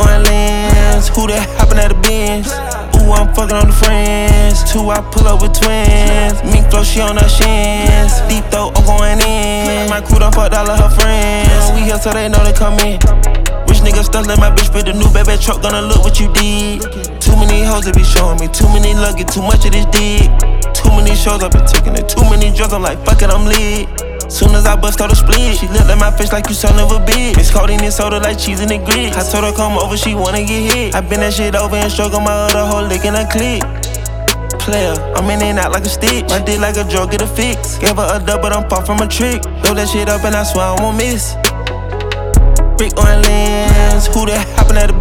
on lands, who that hoppin' at the Benz? Ooh, I'm fucking on the friends. 2, I pull up with twins. Mink flow, she on her shins. Deep throat, I'm going in. My crew done fucked all of her friends. We here so they know they come in. Rich nigga stuck, let my bitch fit the new baby truck. Gonna look what you did. Too many hoes that be showing me. Too many luggage, too much of this dick. Too many shows I've been taking it. Too many drugs, I'm like, fuck it, I'm lit. Soon as I bust out the split, she looked at my face like you son of a bitch. It's codeine and soda like cheese and the grits. I told her come over, she wanna get hit. I been that shit over and stroke on my other hoe, licking a click. Player, I'm in and out like a stitch. My dick like a drug, get a fix. Gave her a dub, but I'm far from a trick. Blow that shit up and I swear I won't miss. Brick on lands, who that hoppin' at the